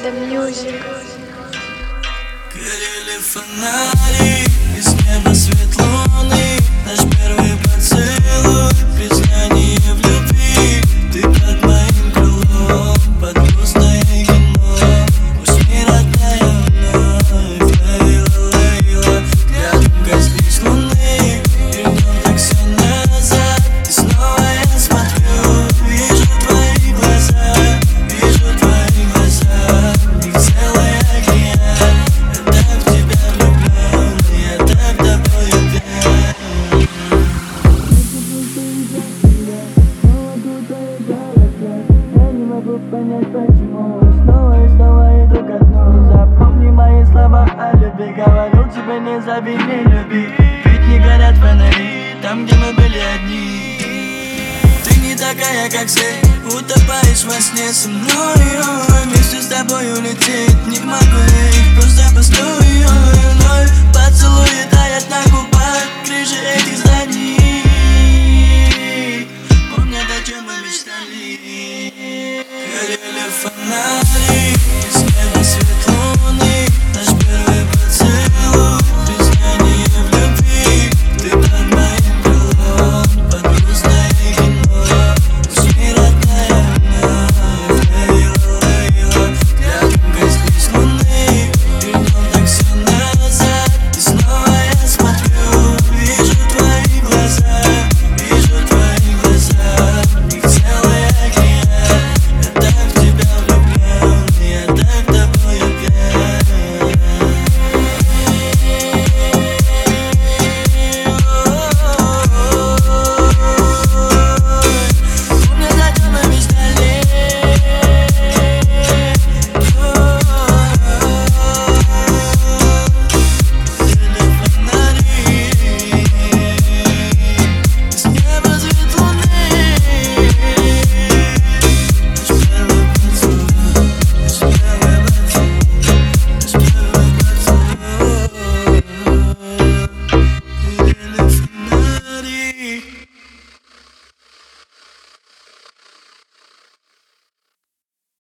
The Music. Горели фонари, из неба свет луны. Наш первый поцелуй, признание в любви. Ты под моим крылом, под грустное кино. Пусть не родная вновь, Лейла, рядом коснись луны. Вернем так все назад, и снова я смотрю. Вижу твои глаза, вижу твои глаза. Их целый океан. Я так в тебя влюблен, я так тобой объят. Я не могу понять, почему снова и снова иду ко дну. Запомни мои слова о любви. Говорил тебе, не зови, не люби. Ведь не горят фонари там, где мы были одни. Ты не такая, как все, утопаешь во сне со мною. Вместе с тобой улететь не в